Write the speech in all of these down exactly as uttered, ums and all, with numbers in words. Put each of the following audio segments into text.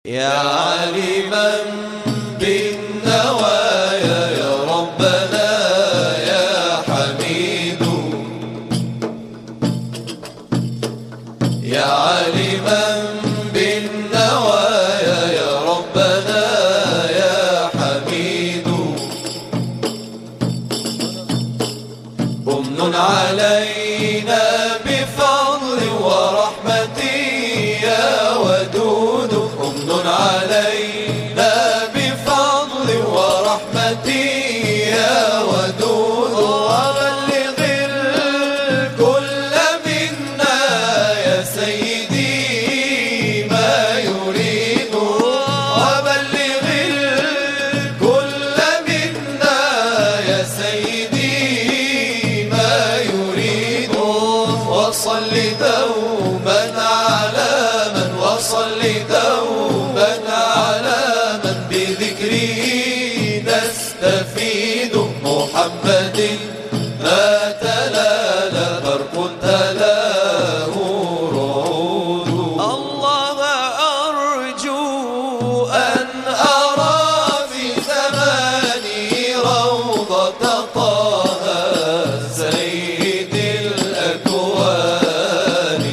يا عالما بالنوايا يا ربنا يا حميد، يا عالما بالنوايا يا ربنا يا حميد، أمن علينا بفضل ورحمة يا ودود، أمن علينا بفضل ورحمة يا ودود، وبلغ الكل منا يا سيدي ما يريد، وبلغ الكل منا يا سيدي ما يريد، وصل دوما على من وصل دوما على من بذكره نستفيد، محمد ما تلالا برق تلاه رعود. الله أرجو أن أرى في زماني روضة طه سيد الأكوان،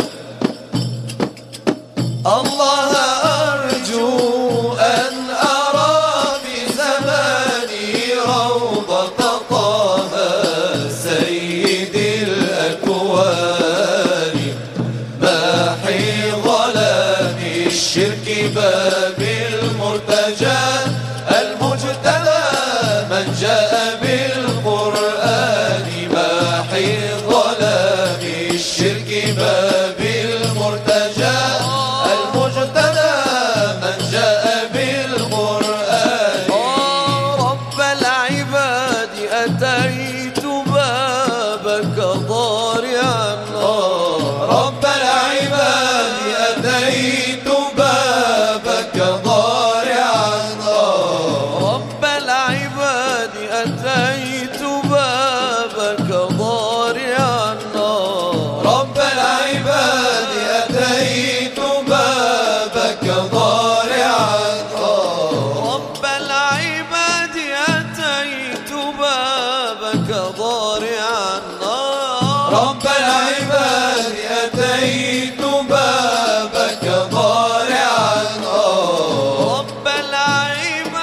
الله أرجو أن أرى في زماني روضة طه سيد الأكوان، باحي ظلام الشرك باب المرتجى المجتبى من جاء بالقرآن، باحي ظلام الشرك باب المرتجى المجتبى من جاء بالقرآن. رب العباد أتيت بابك ضارعا، رب العباد أتيت بابك ضارعا، رب العباد أتيت بابك ضارعا، رب العباد أتيت بابك ضارعا، رب العباد أتيت بابك ضارعا، رب العباد أتيت بابك ضارعا، رب العباد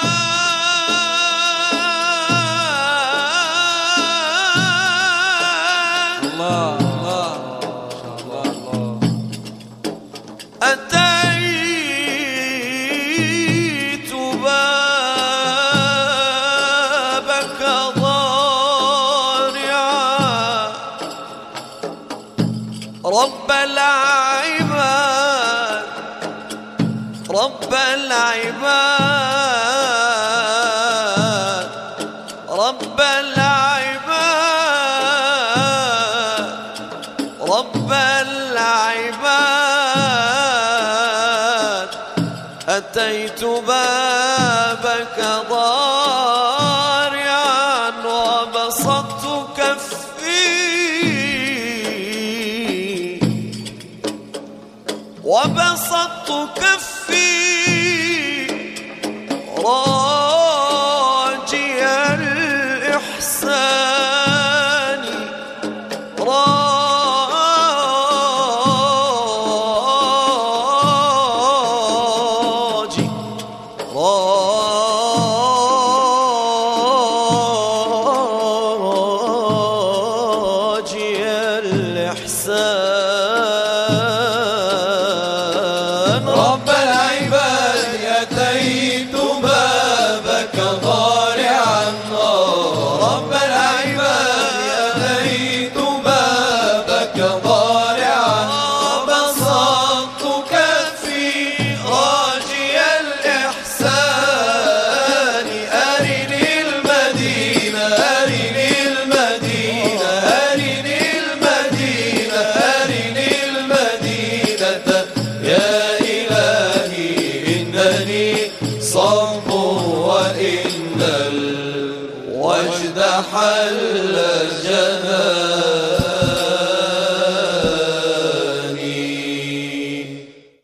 الله الله ما شاء الله الله أتيت بابك ضارعا، رب العباد رب العباد رب العباد رب العباد أتيت بابك ضارعا، وبسطت كفي وبسطت كفي راجي الإحسان، راجي راجي الإحسان، رب العباد أتيت بابك ضارعا، رب العباد أتيت بابك ضارعا، وبسطت كفي راجي الإحسان، أرني المدينة أرني المدينة أرني المدينة أرني المدينة يا إلهي إنني صب وإن الوجد حل